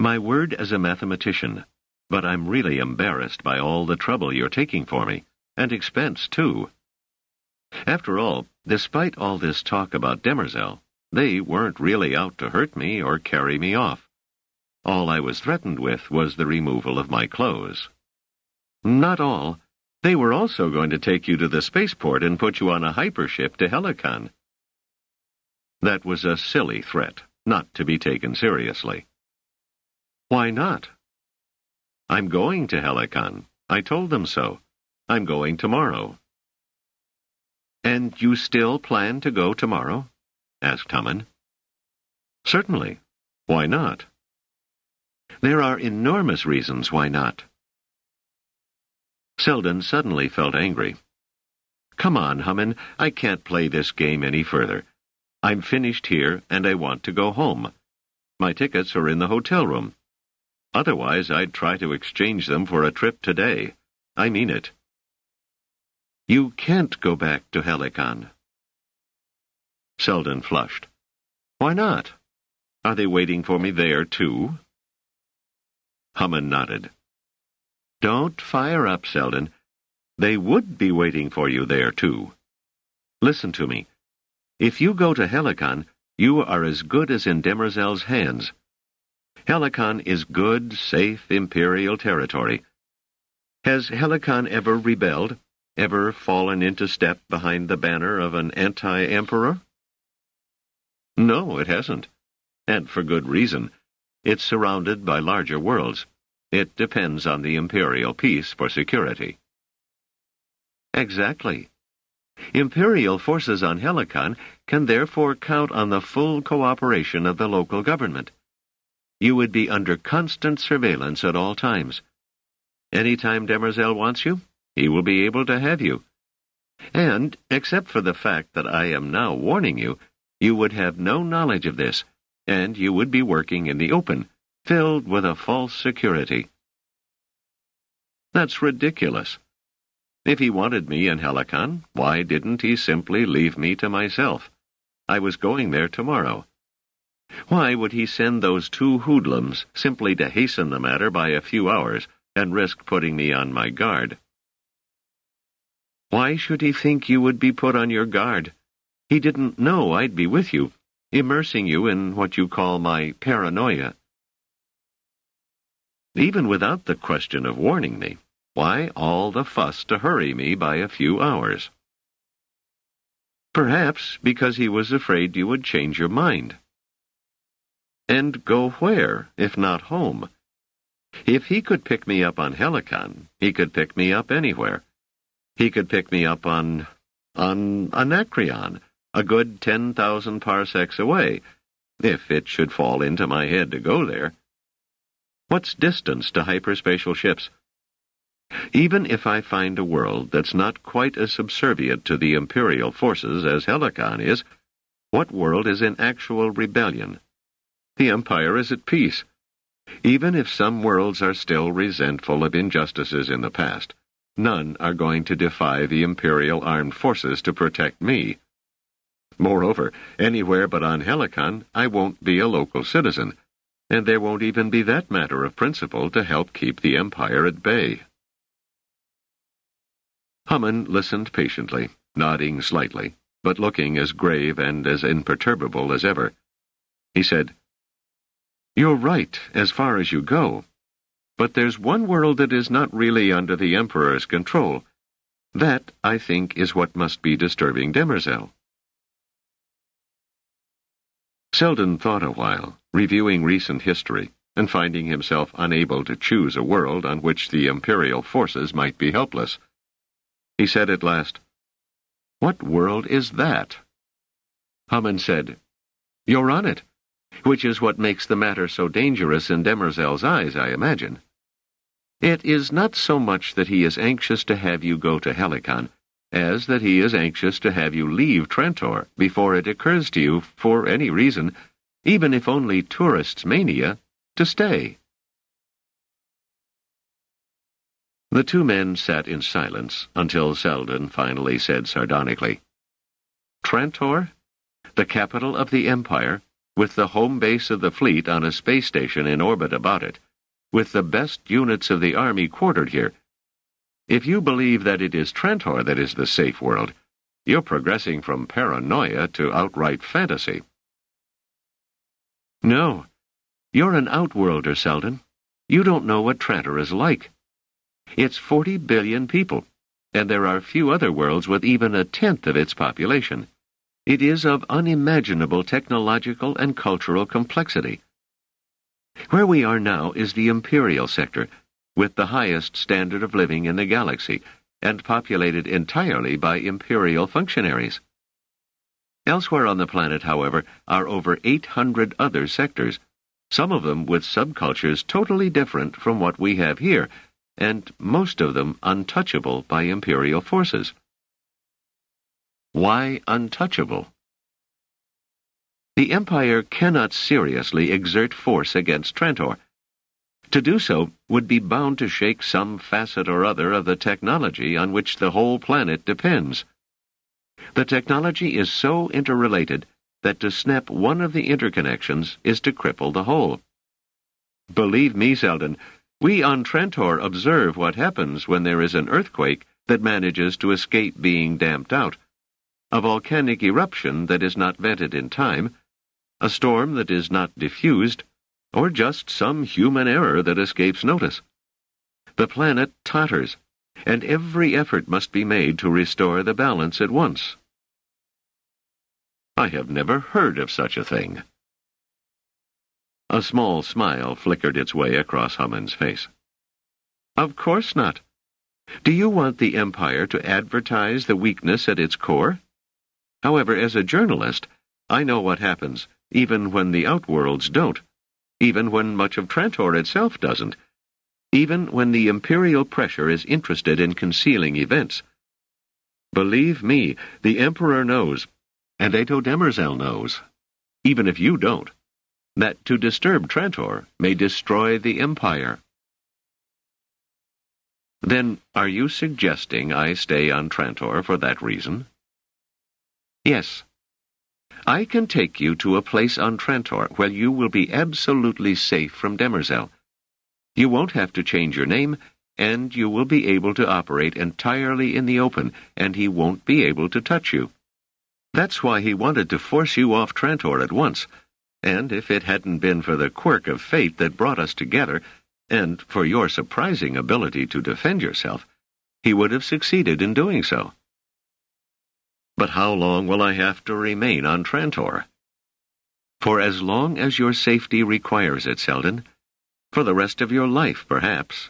My word as a mathematician, but I'm really embarrassed by all the trouble you're taking for me, and expense, too. After all, despite all this talk about Demerzel, they weren't really out to hurt me or carry me off. All I was threatened with was the removal of my clothes. Not all. They were also going to take you to the spaceport and put you on a hypership to Helicon. That was a silly threat, not to be taken seriously. Why not? I'm going to Helicon. I told them so. I'm going tomorrow. And you still plan to go tomorrow? Asked Haman. Certainly. Why not? There are enormous reasons why not. Selden suddenly felt angry. Come on, Haman, I can't play this game any further. I'm finished here, and I want to go home. My tickets are in the hotel room. Otherwise, I'd try to exchange them for a trip today. I mean it. You can't go back to Helicon. Selden flushed. Why not? Are they waiting for me there, too? Haman nodded. Don't fire up, Selden. They would be waiting for you there, too. Listen to me. If you go to Helicon, you are as good as in Demerzel's hands. Helicon is good, safe, imperial territory. Has Helicon ever rebelled? Ever fallen into step behind the banner of an anti-emperor? No, it hasn't. And for good reason. It's surrounded by larger worlds. It depends on the imperial peace for security. Exactly. Imperial forces on Helicon can therefore count on the full cooperation of the local government. You would be under constant surveillance at all times. Any time Demerzel wants you, he will be able to have you. And, except for the fact that I am now warning you, you would have no knowledge of this, and you would be working in the open, filled with a false security. That's ridiculous. If he wanted me in Helicon, why didn't he simply leave me to myself? I was going there tomorrow. Why would he send those two hoodlums simply to hasten the matter by a few hours and risk putting me on my guard? Why should he think you would be put on your guard? He didn't know I'd be with you, immersing you in what you call my paranoia. Even without the question of warning me, why all the fuss to hurry me by a few hours? Perhaps because he was afraid you would change your mind. And go where, if not home? If he could pick me up on Helicon, he could pick me up anywhere. He could pick me up on Anacreon, a good 10,000 parsecs away, if it should fall into my head to go there. What's distance to hyperspatial ships? Even if I find a world that's not quite as subservient to the imperial forces as Helicon is, what world is in actual rebellion? The Empire is at peace. Even if some worlds are still resentful of injustices in the past, none are going to defy the imperial armed forces to protect me. Moreover, anywhere but on Helicon, I won't be a local citizen, and there won't even be that matter of principle to help keep the Empire at bay. Haman listened patiently, nodding slightly, but looking as grave and as imperturbable as ever. He said, You're right, as far as you go. But there's one world that is not really under the Emperor's control. That, I think, is what must be disturbing Demerzel. Selden thought a while, reviewing recent history, and finding himself unable to choose a world on which the imperial forces might be helpless. He said at last, What world is that? Haman said, You're on it, which is what makes the matter so dangerous in Demerzel's eyes, I imagine. It is not so much that he is anxious to have you go to Helicon, as that he is anxious to have you leave Trantor before it occurs to you, for any reason, even if only tourist's mania, to stay. The two men sat in silence until Selden finally said sardonically, Trantor? The capital of the Empire? with the home base of the fleet on a space station in orbit about it, with the best units of the Army quartered here. If you believe that it is Trantor that is the safe world, you're progressing from paranoia to outright fantasy. No, you're an outworlder, Selden. You don't know what Trantor is like. It's 40 billion people, and there are few other worlds with even a tenth of its population. It is of unimaginable technological and cultural complexity. Where we are now is the Imperial sector, with the highest standard of living in the galaxy, and populated entirely by Imperial functionaries. Elsewhere on the planet, however, are over 800 other sectors, some of them with subcultures totally different from what we have here, and most of them untouchable by Imperial forces. Why untouchable? The Empire cannot seriously exert force against Trantor. To do so would be bound to shake some facet or other of the technology on which the whole planet depends. The technology is so interrelated that to snap one of the interconnections is to cripple the whole. Believe me, Selden, we on Trantor observe what happens when there is an earthquake that manages to escape being damped out, a volcanic eruption that is not vented in time, a storm that is not diffused, or just some human error that escapes notice. The planet totters, and every effort must be made to restore the balance at once. I have never heard of such a thing. A small smile flickered its way across Hammond's face. Of course not. Do you want the Empire to advertise the weakness at its core? However, as a journalist, I know what happens, even when the outworlds don't, even when much of Trantor itself doesn't, even when the Imperial pressure is interested in concealing events. Believe me, the Emperor knows, and Ato Demerzel knows, even if you don't, that to disturb Trantor may destroy the Empire. Then, are you suggesting I stay on Trantor for that reason? Yes. I can take you to a place on Trantor where you will be absolutely safe from Demerzel. You won't have to change your name, and you will be able to operate entirely in the open, and he won't be able to touch you. That's why he wanted to force you off Trantor at once, and if it hadn't been for the quirk of fate that brought us together, and for your surprising ability to defend yourself, he would have succeeded in doing so. But how long will I have to remain on Trantor? For as long as your safety requires it, Selden. For the rest of your life, perhaps.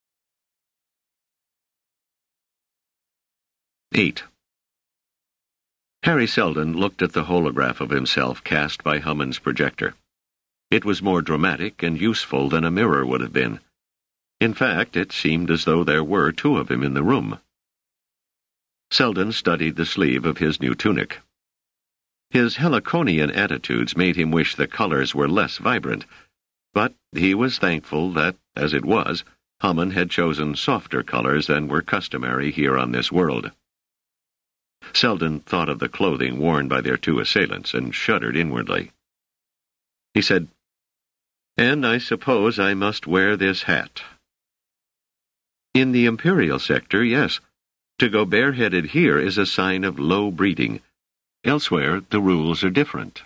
8. Harry Selden looked at the holograph of himself cast by Hammond's projector. It was more dramatic and useful than a mirror would have been. In fact, it seemed as though there were two of him in the room. Selden studied the sleeve of his new tunic. His Heliconian attitudes made him wish the colors were less vibrant, but he was thankful that, as it was, Hammond had chosen softer colors than were customary here on this world. Selden thought of the clothing worn by their two assailants and shuddered inwardly. He said, "And I suppose I must wear this hat." In the Imperial sector, yes. To go bareheaded here is a sign of low breeding. Elsewhere, the rules are different.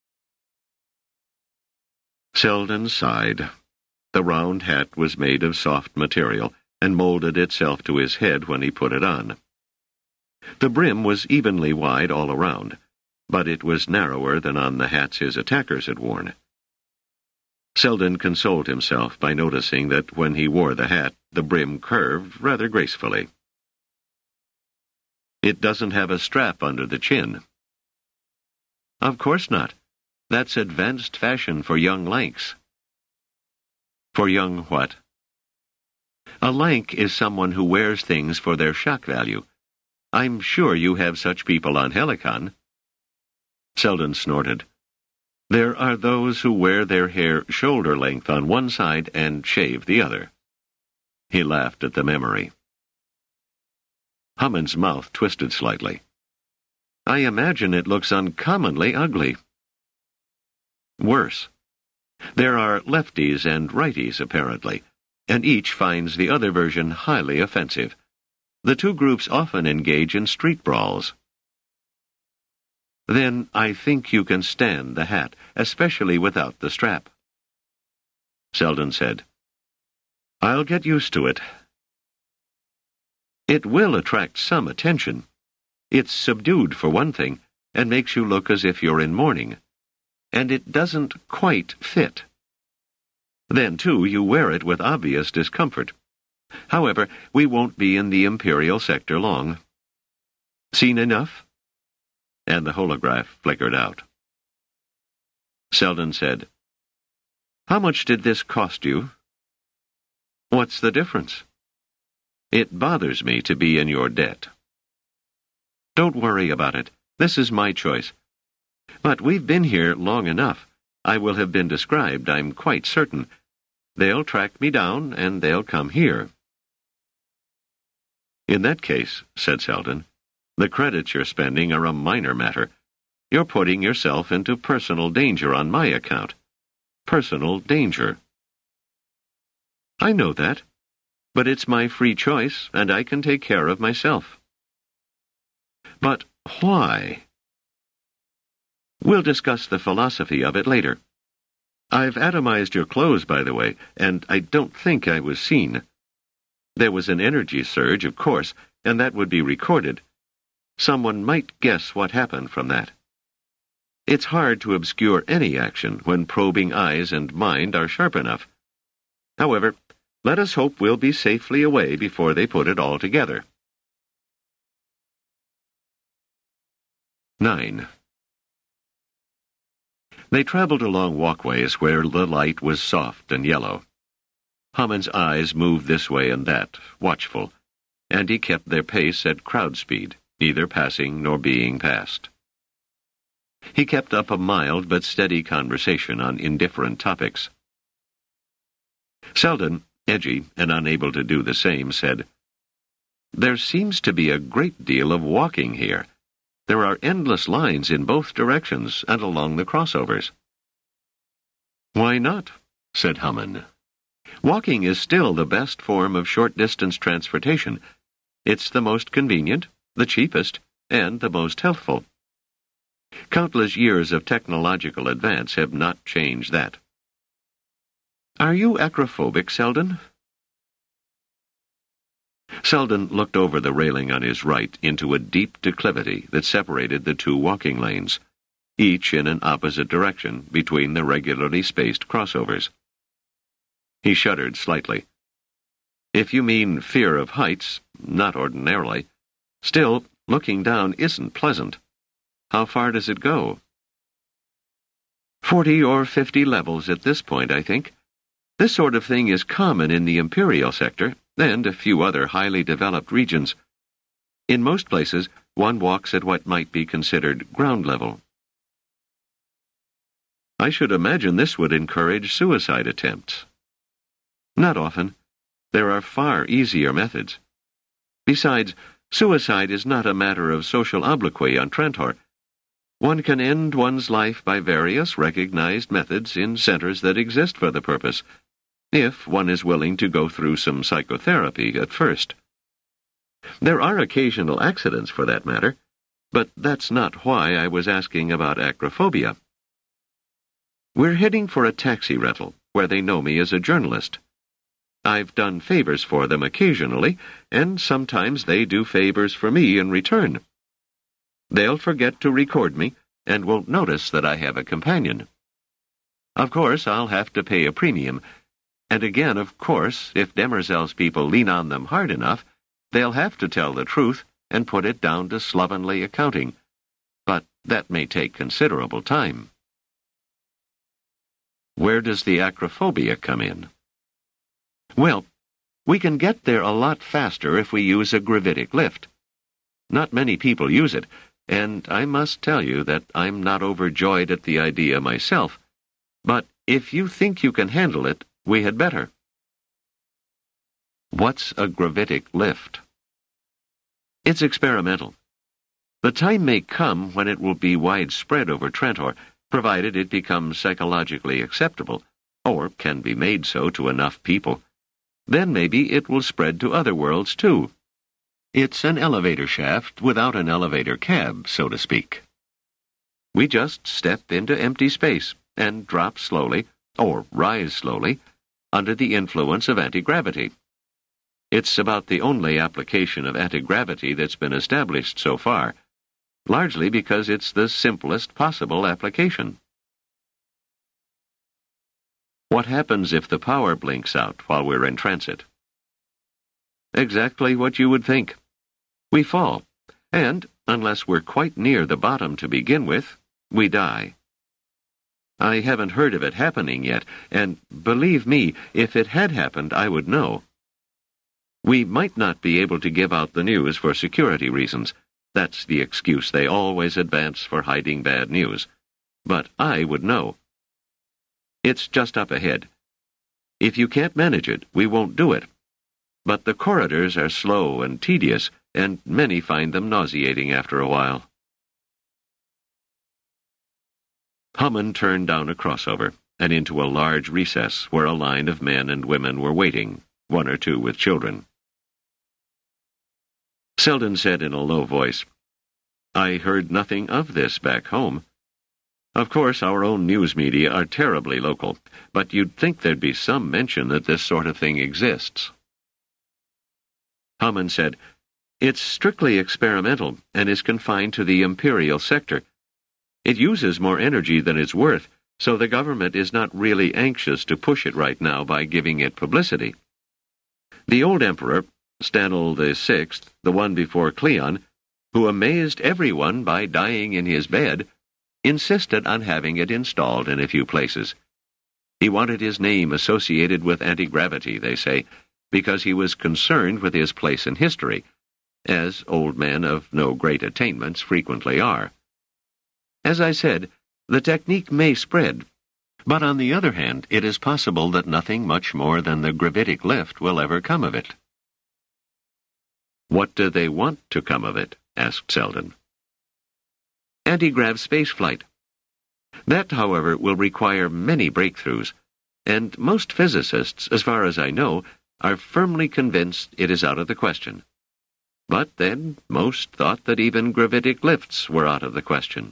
Selden sighed. The round hat was made of soft material and molded itself to his head when he put it on. The brim was evenly wide all around, but it was narrower than on the hats his attackers had worn. Selden consoled himself by noticing that when he wore the hat, the brim curved rather gracefully. It doesn't have a strap under the chin. Of course not. That's advanced fashion for young lanks. For young what? A lank is someone who wears things for their shock value. I'm sure you have such people on Helicon. Selden snorted. There are those who wear their hair shoulder length on one side and shave the other. He laughed at the memory. Hammond's mouth twisted slightly. I imagine it looks uncommonly ugly. Worse. There are lefties and righties, apparently, and each finds the other version highly offensive. The two groups often engage in street brawls. Then I think you can stand the hat, especially without the strap. Selden said, I'll get used to it. It will attract some attention. It's subdued, for one thing, and makes you look as if you're in mourning. And it doesn't quite fit. Then, too, you wear it with obvious discomfort. However, we won't be in the Imperial sector long. Seen enough? And the holograph flickered out. Selden said, How much did this cost you? What's the difference? It bothers me to be in your debt. Don't worry about it. This is my choice. But we've been here long enough. I will have been described, I'm quite certain. They'll track me down, and they'll come here. In that case, said Selden, the credits you're spending are a minor matter. You're putting yourself into personal danger on my account. Personal danger. I know that, but it's my free choice, and I can take care of myself. But why? We'll discuss the philosophy of it later. I've atomized your clothes, by the way, and I don't think I was seen. There was an energy surge, of course, and that would be recorded. Someone might guess what happened from that. It's hard to obscure any action when probing eyes and mind are sharp enough. However, let us hope we'll be safely away before they put it all together. 9. They traveled along walkways where the light was soft and yellow. Hammond's eyes moved this way and that, watchful, and he kept their pace at crowd speed, neither passing nor being passed. He kept up a mild but steady conversation on indifferent topics. Selden, edgy and unable to do the same, said, There seems to be a great deal of walking here. There are endless lines in both directions and along the crossovers. Why not? Said Hammond. Walking is still the best form of short-distance transportation. It's the most convenient, the cheapest, and the most healthful. Countless years of technological advance have not changed that. Are you acrophobic, Selden? Selden looked over the railing on his right into a deep declivity that separated the two walking lanes, each in an opposite direction between the regularly spaced crossovers. He shuddered slightly. If you mean fear of heights, not ordinarily. Still, looking down isn't pleasant. How far does it go? 40 or 50 levels at this point, I think. This sort of thing is common in the Imperial sector, and a few other highly developed regions. In most places, one walks at what might be considered ground level. I should imagine this would encourage suicide attempts. Not often. There are far easier methods. Besides, suicide is not a matter of social obloquy on Trantor. One can end one's life by various recognized methods in centers that exist for the purpose, if one is willing to go through some psychotherapy at first. There are occasional accidents, for that matter, but that's not why I was asking about acrophobia. We're heading for a taxi rental, where they know me as a journalist. I've done favors for them occasionally, and sometimes they do favors for me in return. They'll forget to record me, and won't notice that I have a companion. Of course, I'll have to pay a premium, and again, of course, if Demerzel's people lean on them hard enough, they'll have to tell the truth and put it down to slovenly accounting. But that may take considerable time. Where does the acrophobia come in? Well, we can get there a lot faster if we use a gravitic lift. Not many people use it, and I must tell you that I'm not overjoyed at the idea myself. But if you think you can handle it, we had better. What's a gravitic lift? It's experimental. The time may come when it will be widespread over Trantor, provided it becomes psychologically acceptable, or can be made so to enough people. Then maybe it will spread to other worlds too. It's an elevator shaft without an elevator cab, so to speak. We just step into empty space and drop slowly, or rise slowly, under the influence of anti-gravity. It's about the only application of anti-gravity that's been established so far, largely because it's the simplest possible application. What happens if the power blinks out while we're in transit? Exactly what you would think. We fall, and, unless we're quite near the bottom to begin with, we die. I haven't heard of it happening yet, and believe me, if it had happened, I would know. We might not be able to give out the news for security reasons. That's the excuse they always advance for hiding bad news. But I would know. It's just up ahead. If you can't manage it, we won't do it. But the corridors are slow and tedious, and many find them nauseating after a while. Hammond turned down a crossover and into a large recess where a line of men and women were waiting, one or two with children. Selden said in a low voice, "I heard nothing of this back home. Of course, our own news media are terribly local, but you'd think there'd be some mention that this sort of thing exists." Hammond said, "It's strictly experimental and is confined to the imperial sector. It uses more energy than it's worth, so the government is not really anxious to push it right now by giving it publicity. The old emperor, Stanley VI, the one before Cleon, who amazed everyone by dying in his bed, insisted on having it installed in a few places. He wanted his name associated with anti-gravity, they say, because he was concerned with his place in history, as old men of no great attainments frequently are. As I said, the technique may spread, but on the other hand, it is possible that nothing much more than the gravitic lift will ever come of it." "What do they want to come of it?" asked Selden. "Anti-grav spaceflight. That, however, will require many breakthroughs, and most physicists, as far as I know, are firmly convinced it is out of the question. But then, most thought that even gravitic lifts were out of the question."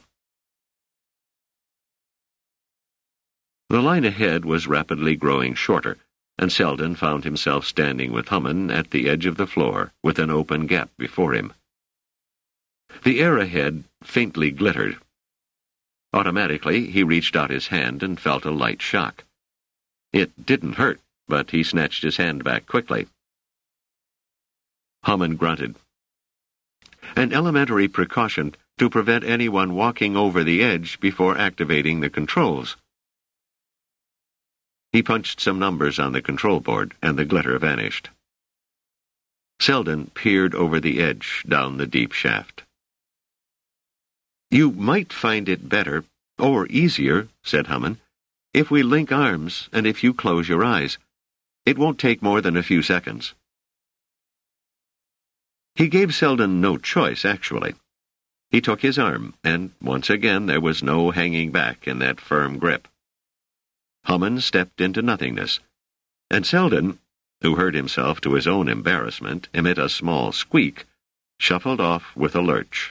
The line ahead was rapidly growing shorter, and Selden found himself standing with Hammond at the edge of the floor, with an open gap before him. The air ahead faintly glittered. Automatically, he reached out his hand and felt a light shock. It didn't hurt, but he snatched his hand back quickly. Hammond grunted. "An elementary precaution to prevent anyone walking over the edge before activating the controls." He punched some numbers on the control board, and the glitter vanished. Selden peered over the edge down the deep shaft. "You might find it better, or easier," said Hammond, "if we link arms and if you close your eyes. It won't take more than a few seconds." He gave Selden no choice, actually. He took his arm, and once again there was no hanging back in that firm grip. Hammond stepped into nothingness, and Selden, who heard himself to his own embarrassment emit a small squeak, shuffled off with a lurch.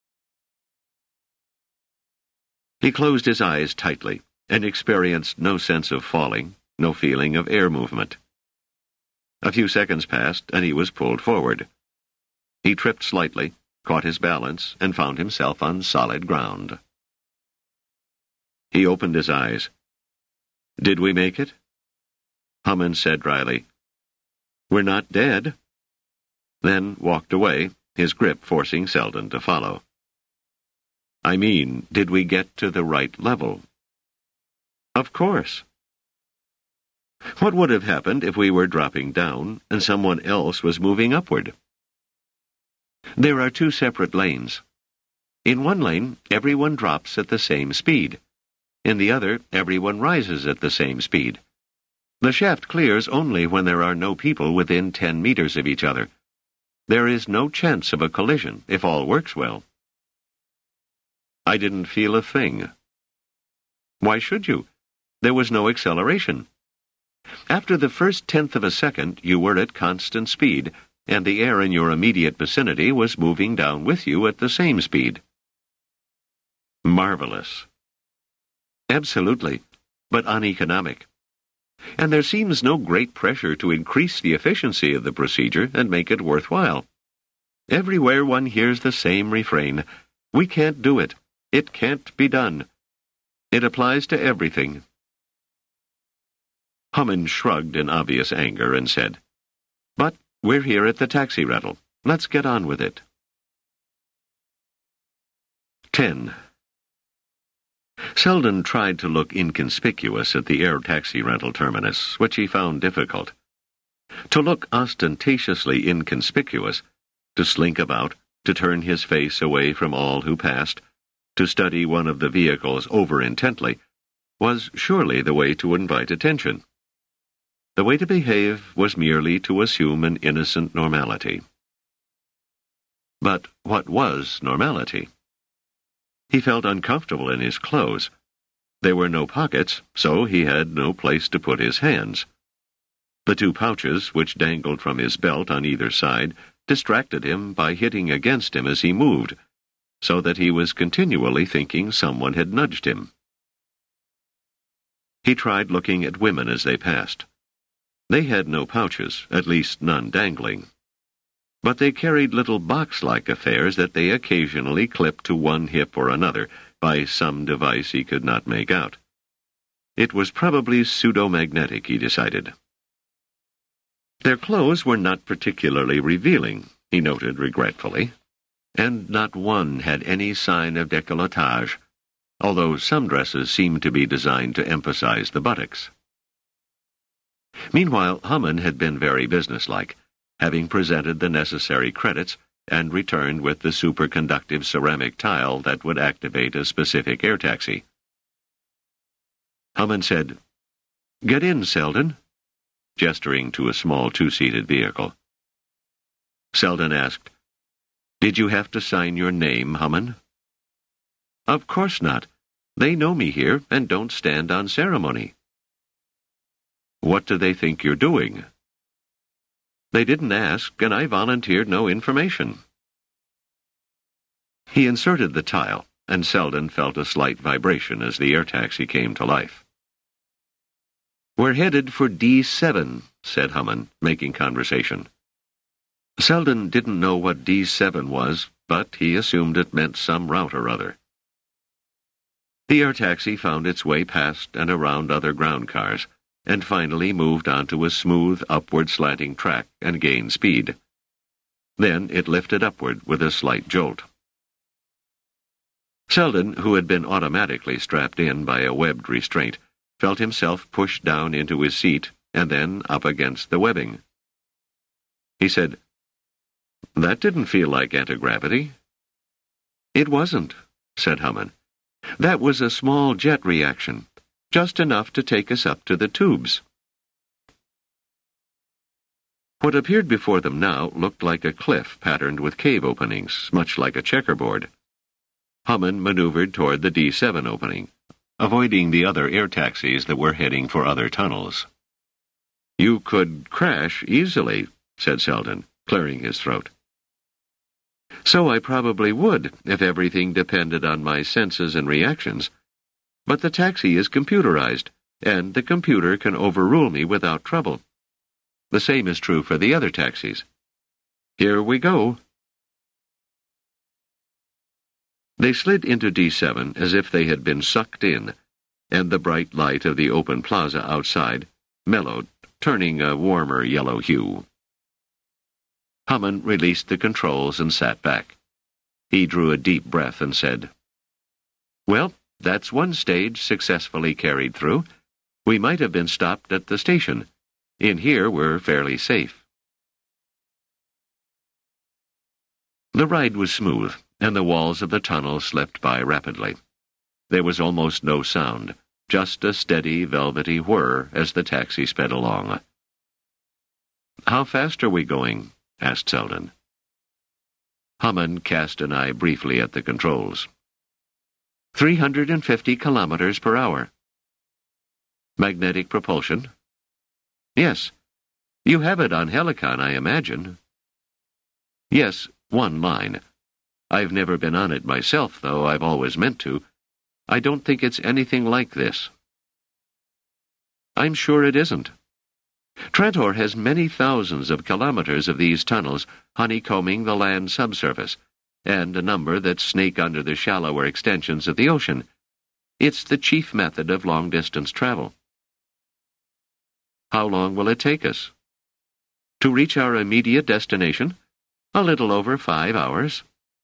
He closed his eyes tightly and experienced no sense of falling, no feeling of air movement. A few seconds passed, and he was pulled forward. He tripped slightly, caught his balance, and found himself on solid ground. He opened his eyes. "Did we make it?" Hammond said dryly, "We're not dead," then walked away, his grip forcing Selden to follow. "I mean, did we get to the right level?" "Of course." What would have happened if we were dropping down and someone else was moving upward? There are two separate lanes. In one lane, everyone drops at the same speed. In the other, everyone rises at the same speed. The shaft clears only when there are no people within 10 meters of each other. There is no chance of a collision if all works well. I didn't feel a thing. Why should you? There was no acceleration. After the first tenth of a second, you were at constant speed, and the air in your immediate vicinity was moving down with you at the same speed. Marvelous. Absolutely, but uneconomic. And there seems no great pressure to increase the efficiency of the procedure and make it worthwhile. Everywhere one hears the same refrain, "We can't do it. It can't be done." It applies to everything. Hamann shrugged in obvious anger and said, "But we're here at the taxi rental. Let's get on with it." 10. Selden tried to look inconspicuous at the air taxi rental terminus, which he found difficult. To look ostentatiously inconspicuous, to slink about, to turn his face away from all who passed, to study one of the vehicles over-intently, was surely the way to invite attention. The way to behave was merely to assume an innocent normality. But what was normality? He felt uncomfortable in his clothes. There were no pockets, so he had no place to put his hands. The two pouches, which dangled from his belt on either side, distracted him by hitting against him as he moved, so that he was continually thinking someone had nudged him. He tried looking at women as they passed. They had no pouches, at least none dangling. But they carried little box-like affairs that they occasionally clipped to one hip or another by some device he could not make out. It was probably pseudo-magnetic, he decided. Their clothes were not particularly revealing, he noted regretfully, and not one had any sign of décolletage, although some dresses seemed to be designed to emphasize the buttocks. Meanwhile, Hamann had been very businesslike, having presented the necessary credits and returned with the superconductive ceramic tile that would activate a specific air taxi. Hamann said, "Get in, Selden," gesturing to a small two-seated vehicle. Selden asked, "Did you have to sign your name, Hamann?" "Of course not. They know me here and don't stand on ceremony." "What do they think you're doing?" "They didn't ask, and I volunteered no information." He inserted the tile, and Selden felt a slight vibration as the air taxi came to life. "We're headed for D7, said Hamann, making conversation. Selden didn't know what D7 was, but he assumed it meant some route or other. The air taxi found its way past and around other ground cars, and finally moved onto a smooth, upward-slanting track and gained speed. Then it lifted upward with a slight jolt. Selden, who had been automatically strapped in by a webbed restraint, felt himself pushed down into his seat and then up against the webbing. He said, "That didn't feel like anti-gravity." "It wasn't," said Hamann. "That was a small jet reaction, just enough to take us up to the tubes." What appeared before them now looked like a cliff patterned with cave openings, much like a checkerboard. Hamann maneuvered toward the D7 opening, avoiding the other air taxis that were heading for other tunnels. "You could crash easily," said Selden, clearing his throat. "So I probably would, if everything depended on my senses and reactions. But the taxi is computerized, and the computer can overrule me without trouble. The same is true for the other taxis. Here we go." They slid into D7 as if they had been sucked in, and the bright light of the open plaza outside mellowed, turning a warmer yellow hue. Hamann released the controls and sat back. He drew a deep breath and said, "Well, that's one stage successfully carried through. We might have been stopped at the station. In here, we're fairly safe." The ride was smooth, and the walls of the tunnel slipped by rapidly. There was almost no sound, just a steady, velvety whir as the taxi sped along. "How fast are we going?" asked Selden. Hamann cast an eye briefly at the controls. 350 kilometers per hour, Magnetic propulsion? Yes. You have it on Helicon, I imagine. Yes, one line. I've never been on it myself, though I've always meant to. I don't think it's anything like this. I'm sure it isn't. Trantor has many thousands of kilometers of these tunnels honeycombing the land subsurface, and a number that snake under the shallower extensions of the ocean. It's the chief method of long-distance travel. How long will it take us? To reach our immediate destination? A little over 5 hours.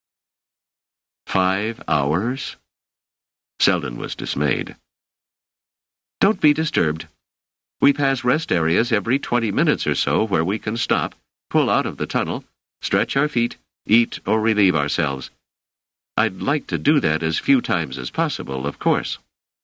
5 hours? Selden was dismayed. Don't be disturbed. We pass rest areas every 20 minutes or so where we can stop, pull out of the tunnel, stretch our feet, eat or relieve ourselves. I'd like to do that as few times as possible, of course.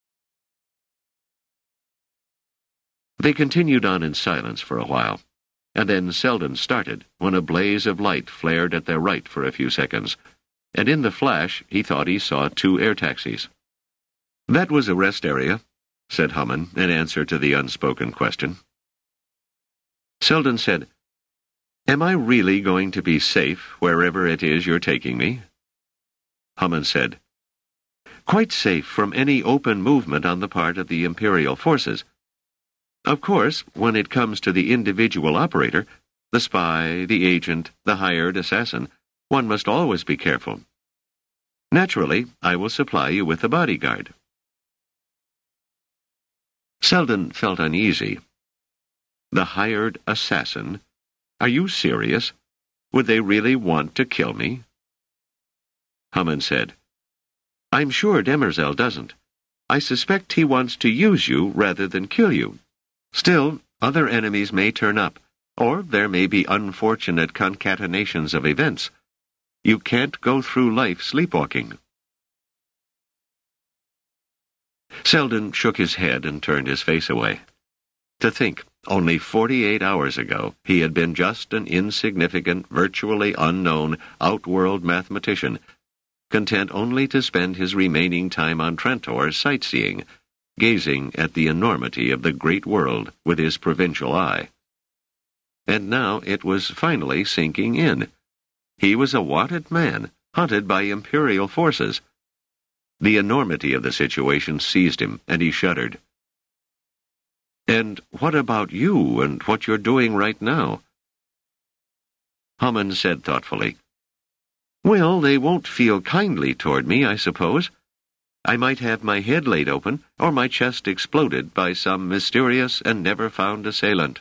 They continued on in silence for a while, and then Selden started when a blaze of light flared at their right for a few seconds, and in the flash he thought he saw 2 air taxis. That was a rest area, said Hamann in answer to the unspoken question. Selden said, Am I really going to be safe wherever it is you're taking me? Hamann said, Quite safe from any open movement on the part of the Imperial forces. Of course, when it comes to the individual operator, the spy, the agent, the hired assassin, one must always be careful. Naturally, I will supply you with a bodyguard. Selden felt uneasy. The hired assassin? Are you serious? Would they really want to kill me? Hamann said, I'm sure Demerzel doesn't. I suspect he wants to use you rather than kill you. Still, other enemies may turn up, or there may be unfortunate concatenations of events. You can't go through life sleepwalking. Selden shook his head and turned his face away. To think, only 48 hours ago, he had been just an insignificant, virtually unknown, outworld mathematician, content only to spend his remaining time on Trantor sightseeing, gazing at the enormity of the great world with his provincial eye. And now it was finally sinking in. He was a wanted man, hunted by Imperial forces. The enormity of the situation seized him, and he shuddered. And what about you and what you're doing right now? Hamann said thoughtfully, Well, they won't feel kindly toward me, I suppose. I might have my head laid open, or my chest exploded by some mysterious and never-found assailant.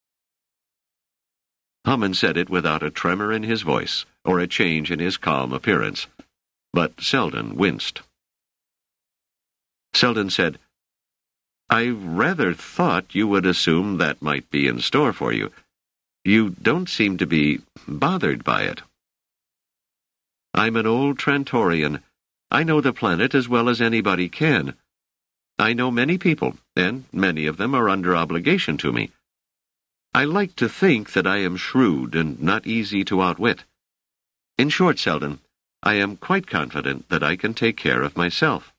Hamann said it without a tremor in his voice, or a change in his calm appearance. But Selden winced. Selden said, I rather thought you would assume that might be in store for you. You don't seem to be bothered by it. I'm an old Trantorian. I know the planet as well as anybody can. I know many people, and many of them are under obligation to me. I like to think that I am shrewd and not easy to outwit. In short, Selden, I am quite confident that I can take care of myself.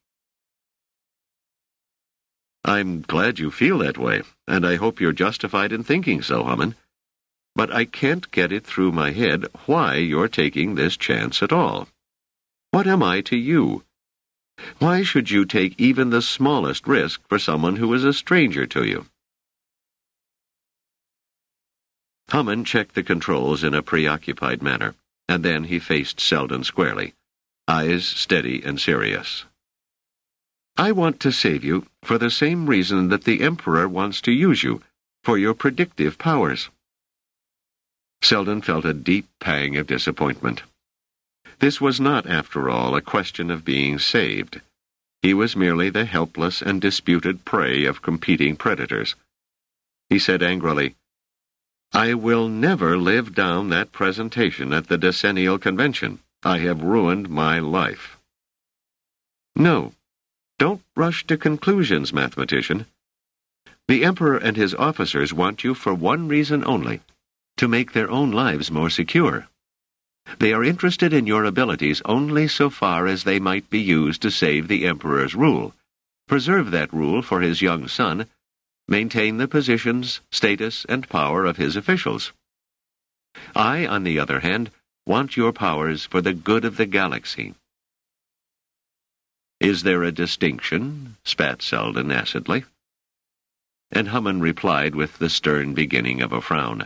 I'm glad you feel that way, and I hope you're justified in thinking so, Hamann. But I can't get it through my head why you're taking this chance at all. What am I to you? Why should you take even the smallest risk for someone who is a stranger to you? Hamann checked the controls in a preoccupied manner, and then he faced Selden squarely, eyes steady and serious. I want to save you for the same reason that the Emperor wants to use you, for your predictive powers. Selden felt a deep pang of disappointment. This was not, after all, a question of being saved. He was merely the helpless and disputed prey of competing predators. He said angrily, I will never live down that presentation at the decennial convention. I have ruined my life. No, don't rush to conclusions, mathematician. The Emperor and his officers want you for one reason only, to make their own lives more secure. They are interested in your abilities only so far as they might be used to save the Emperor's rule, preserve that rule for his young son, maintain the positions, status, and power of his officials. I, on the other hand, want your powers for the good of the galaxy." "Is there a distinction?" spat Selden acidly. And Hammond replied with the stern beginning of a frown.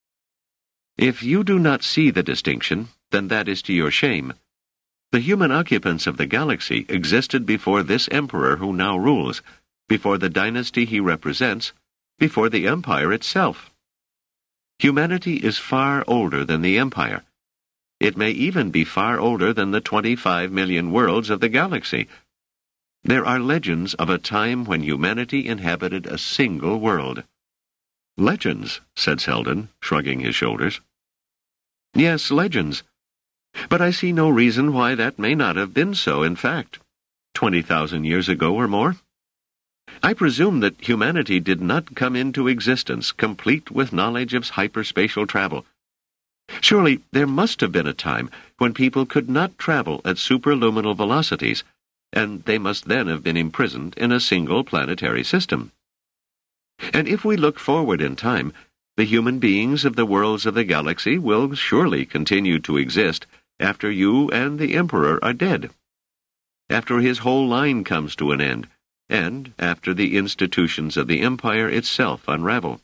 "If you do not see the distinction, then that is to your shame. The human occupants of the galaxy existed before this emperor who now rules, before the dynasty he represents, before the empire itself. Humanity is far older than the empire. It may even be far older than the 25 million worlds of the galaxy. There are legends of a time when humanity inhabited a single world." "Legends," said Selden, shrugging his shoulders. "Yes, legends. But I see no reason why that may not have been so, in fact, 20,000 years ago or more. I presume that humanity did not come into existence complete with knowledge of hyperspatial travel. Surely there must have been a time when people could not travel at superluminal velocities, and they must then have been imprisoned in a single planetary system. And if we look forward in time, the human beings of the worlds of the galaxy will surely continue to exist after you and the Emperor are dead, after his whole line comes to an end, and after the institutions of the Empire itself unravel.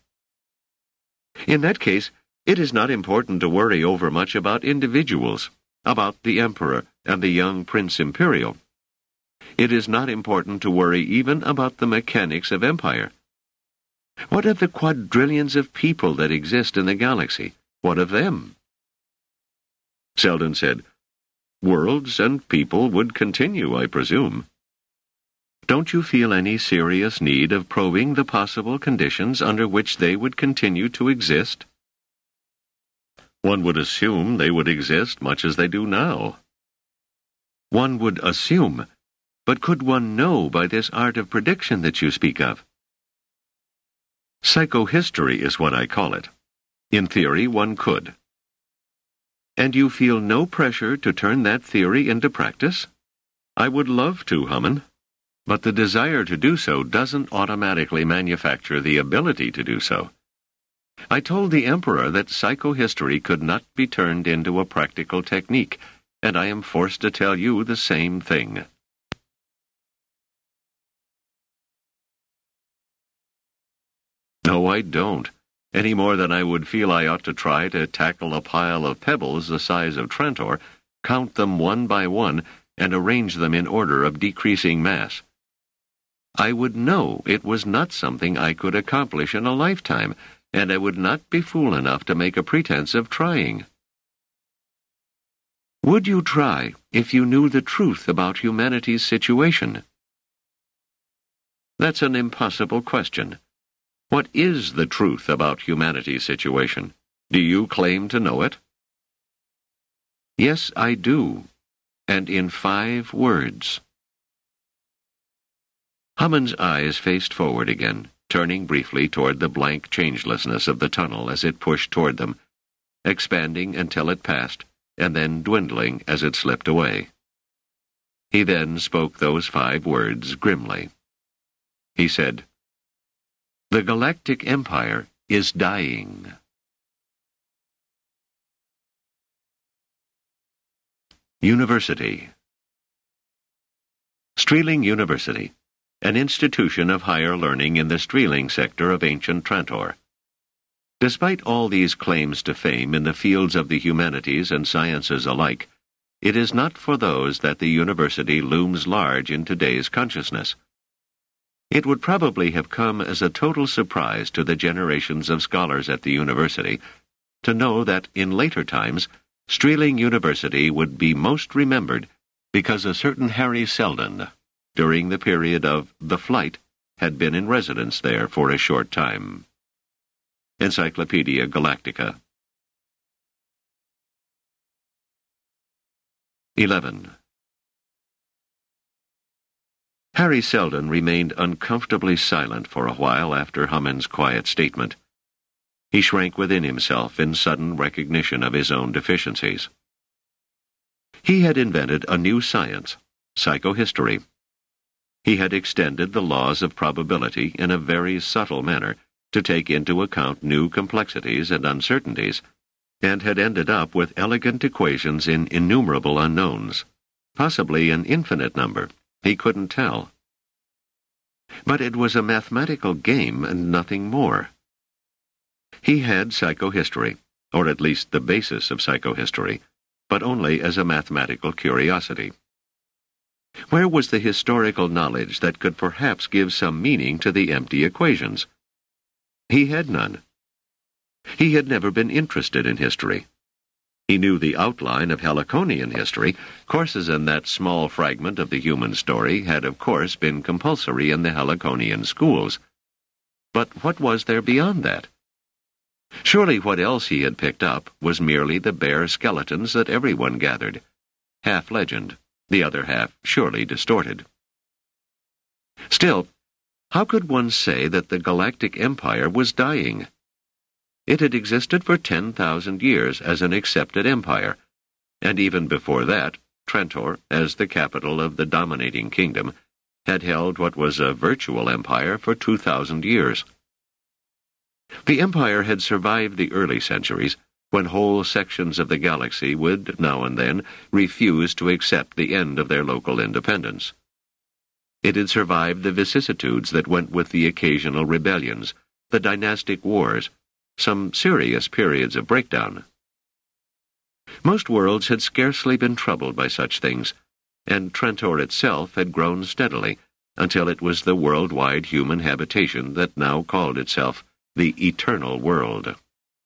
In that case, it is not important to worry overmuch about individuals, about the Emperor and the young Prince Imperial. It is not important to worry even about the mechanics of empire. What of the quadrillions of people that exist in the galaxy? What of them?" Selden said, "Worlds and people would continue, I presume. Don't you feel any serious need of probing the possible conditions under which they would continue to exist?" "One would assume they would exist much as they do now." "One would assume, but could one know by this art of prediction that you speak of?" "Psychohistory is what I call it. In theory, one could." "And you feel no pressure to turn that theory into practice?" "I would love to, Hammond. But the desire to do so doesn't automatically manufacture the ability to do so. I told the Emperor that psychohistory could not be turned into a practical technique, and I am forced to tell you the same thing." "No, I don't. Any more than I would feel I ought to try to tackle a pile of pebbles the size of Trantor, count them one by one, and arrange them in order of decreasing mass. I would know it was not something I could accomplish in a lifetime, and I would not be fool enough to make a pretense of trying." "Would you try if you knew the truth about humanity's situation?" "That's an impossible question. What is the truth about humanity's situation? Do you claim to know it?" "Yes, I do, and in 5 words." Hammond's eyes faced forward again, turning briefly toward the blank changelessness of the tunnel as it pushed toward them, expanding until it passed, and then dwindling as it slipped away. He then spoke those 5 words grimly. He said, "The Galactic Empire is dying." University. Streeling University, an institution of higher learning in the Streeling sector of ancient Trantor. Despite all these claims to fame in the fields of the humanities and sciences alike, it is not for those that the university looms large in today's consciousness. It would probably have come as a total surprise to the generations of scholars at the university to know that in later times Streeling University would be most remembered because a certain Harry Selden, during the period of The Flight, had been in residence there for a short time. Encyclopedia Galactica. 11. Harry Selden remained uncomfortably silent for a while after Hammond's quiet statement. He shrank within himself in sudden recognition of his own deficiencies. He had invented a new science, psychohistory. He had extended the laws of probability in a very subtle manner to take into account new complexities and uncertainties, and had ended up with elegant equations in innumerable unknowns, possibly an infinite number. He couldn't tell. But it was a mathematical game and nothing more. He had psychohistory, or at least the basis of psychohistory, but only as a mathematical curiosity. Where was the historical knowledge that could perhaps give some meaning to the empty equations? He had none. He had never been interested in history. He knew the outline of Heliconian history. Courses in that small fragment of the human story had, of course, been compulsory in the Heliconian schools. But what was there beyond that? Surely what else he had picked up was merely the bare skeletons that everyone gathered, half legend, the other half surely distorted. Still, how could one say that the Galactic Empire was dying? It had existed for 10,000 years as an accepted empire, and even before that, Trantor, as the capital of the dominating kingdom, had held what was a virtual empire for 2,000 years. The empire had survived the early centuries, when whole sections of the galaxy would, now and then, refuse to accept the end of their local independence. It had survived the vicissitudes that went with the occasional rebellions, the dynastic wars, some serious periods of breakdown. Most worlds had scarcely been troubled by such things, and Trantor itself had grown steadily until it was the worldwide human habitation that now called itself the Eternal World.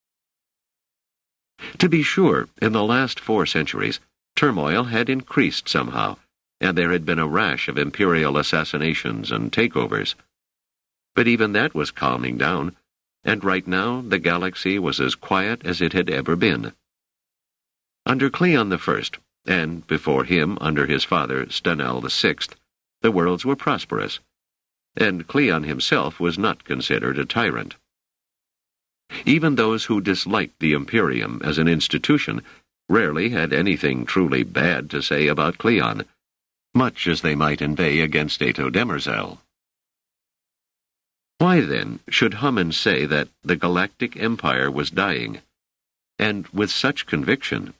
To be sure, in the last 4 centuries, turmoil had increased somehow, and there had been a rash of imperial assassinations and takeovers. But even that was calming down, and right now the galaxy was as quiet as it had ever been. Under Cleon I, and before him under his father Stanel VI, the worlds were prosperous, and Cleon himself was not considered a tyrant. Even those who disliked the Imperium as an institution rarely had anything truly bad to say about Cleon, much as they might inveigh against Ato Demerzel. Why, then, should Hamann say that the Galactic Empire was dying, and with such conviction?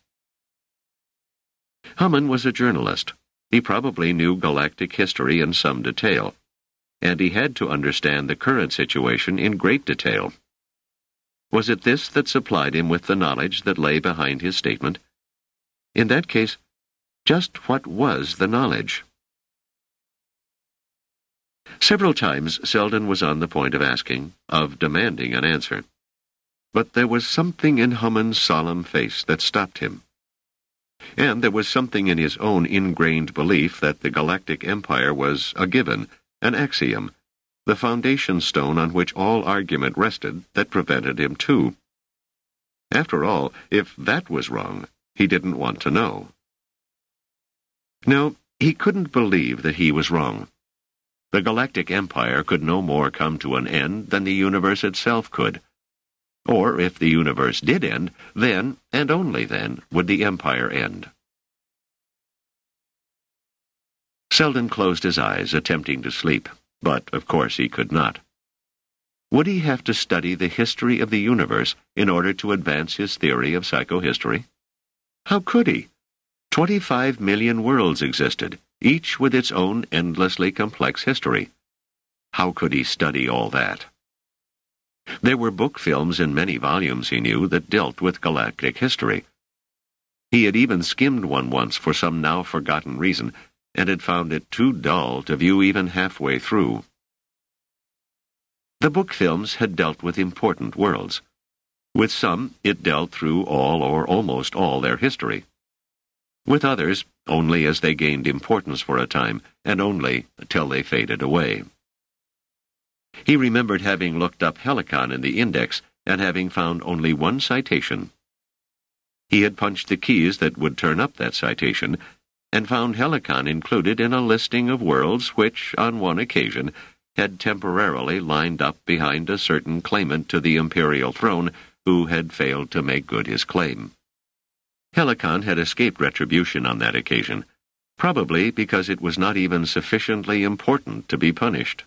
Hamann was a journalist. He probably knew galactic history in some detail, and he had to understand the current situation in great detail. Was it this that supplied him with the knowledge that lay behind his statement? In that case, just what was the knowledge? Several times Selden was on the point of asking, of demanding an answer. But there was something in Hamann's solemn face that stopped him. And there was something in his own ingrained belief that the Galactic Empire was a given, an axiom, the foundation stone on which all argument rested, that prevented him too. After all, if that was wrong, he didn't want to know. No, he couldn't believe that he was wrong. The Galactic Empire could no more come to an end than the universe itself could. Or if the universe did end, then, and only then, would the empire end. Selden closed his eyes, attempting to sleep, but of course he could not. Would he have to study the history of the universe in order to advance his theory of psychohistory? How could he? 25 million worlds existed, each with its own endlessly complex history. How could he study all that? There were book films in many volumes, he knew, that dealt with galactic history. He had even skimmed one once for some now-forgotten reason, and had found it too dull to view even halfway through. The book films had dealt with important worlds. With some, it dealt through all or almost all their history. With others, only as they gained importance for a time, and only till they faded away. He remembered having looked up Helicon in the index and having found only one citation. He had punched the keys that would turn up that citation, and found Helicon included in a listing of worlds which, on one occasion, had temporarily lined up behind a certain claimant to the imperial throne who had failed to make good his claim. Helicon had escaped retribution on that occasion, probably because it was not even sufficiently important to be punished.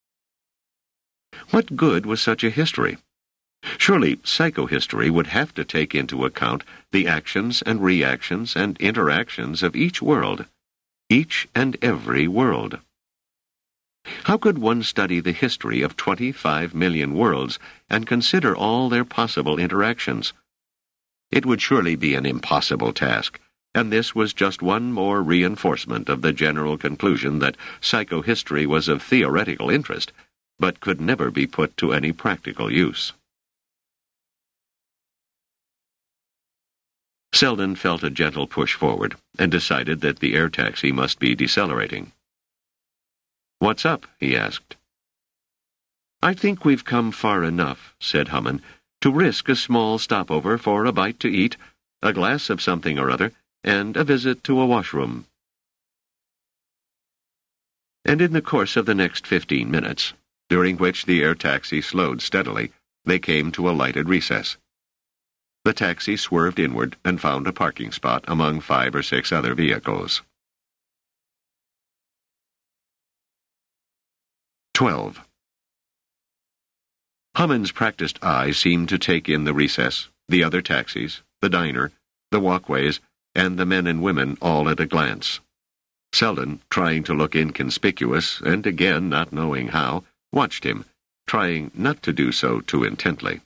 What good was such a history? Surely psychohistory would have to take into account the actions and reactions and interactions of each world, each and every world. How could one study the history of 25 million worlds and consider all their possible interactions? It would surely be an impossible task, and this was just one more reinforcement of the general conclusion that psychohistory was of theoretical interest, but could never be put to any practical use. Selden felt a gentle push forward and decided that the air taxi must be decelerating. "What's up?" he asked. "I think we've come far enough," said Hamann, "to risk a small stopover for a bite to eat, a glass of something or other, and a visit to a washroom." And in the course of the next 15 minutes, during which the air taxi slowed steadily, they came to a lighted recess. The taxi swerved inward and found a parking spot among 5 or 6 other vehicles. 12. Hamann's practiced eye seemed to take in the recess, the other taxis, the diner, the walkways, and the men and women all at a glance. Selden, trying to look inconspicuous, and again not knowing how, watched him, trying not to do so too intently.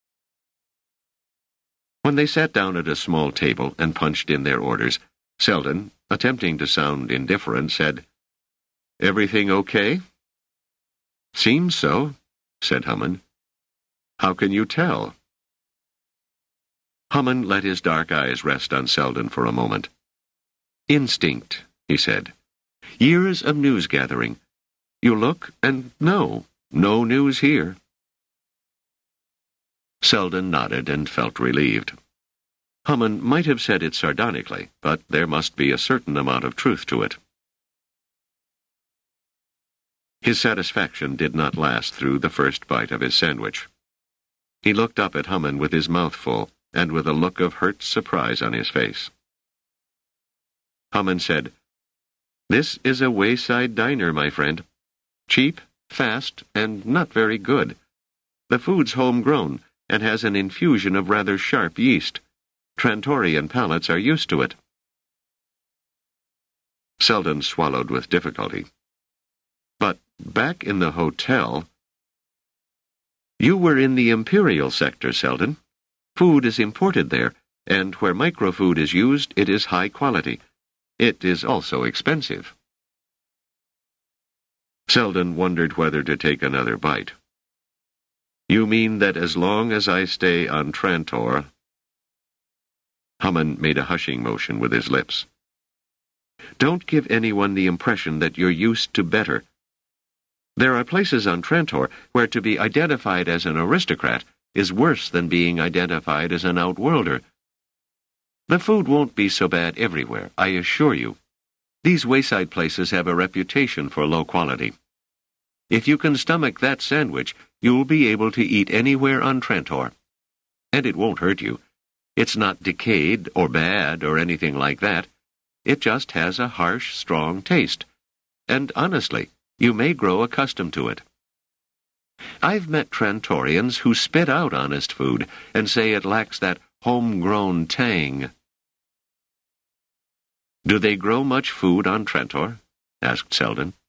When they sat down at a small table and punched in their orders, Selden, attempting to sound indifferent, said, "Everything okay?" "Seems so," said Hamann. "How can you tell?" Hamann let his dark eyes rest on Selden for a moment. "Instinct," he said. "Years of news gathering. You look and no news here." Selden nodded and felt relieved. Hamann might have said it sardonically, but there must be a certain amount of truth to it. His satisfaction did not last through the first bite of his sandwich. He looked up at Hamann with his mouth full, and with a look of hurt surprise on his face. Hamann said, "This is a wayside diner, my friend. Cheap, fast, and not very good. The food's homegrown, and has an infusion of rather sharp yeast. Trantorian palates are used to it." Selden swallowed with difficulty. "But back in the hotel—" "You were in the imperial sector, Selden. Food is imported there, and where microfood is used, it is high quality. It is also expensive." Selden wondered whether to take another bite. "You mean that as long as I stay on Trantor—" Hamann made a hushing motion with his lips. "Don't give anyone the impression that you're used to better. There are places on Trantor where to be identified as an aristocrat is worse than being identified as an outworlder. The food won't be so bad everywhere, I assure you. These wayside places have a reputation for low quality. If you can stomach that sandwich, you'll be able to eat anywhere on Trantor. And it won't hurt you. It's not decayed or bad or anything like that. It just has a harsh, strong taste. And honestly, you may grow accustomed to it. I've met Trantorians who spit out honest food and say it lacks that homegrown tang." "Do they grow much food on Trantor?" asked Selden.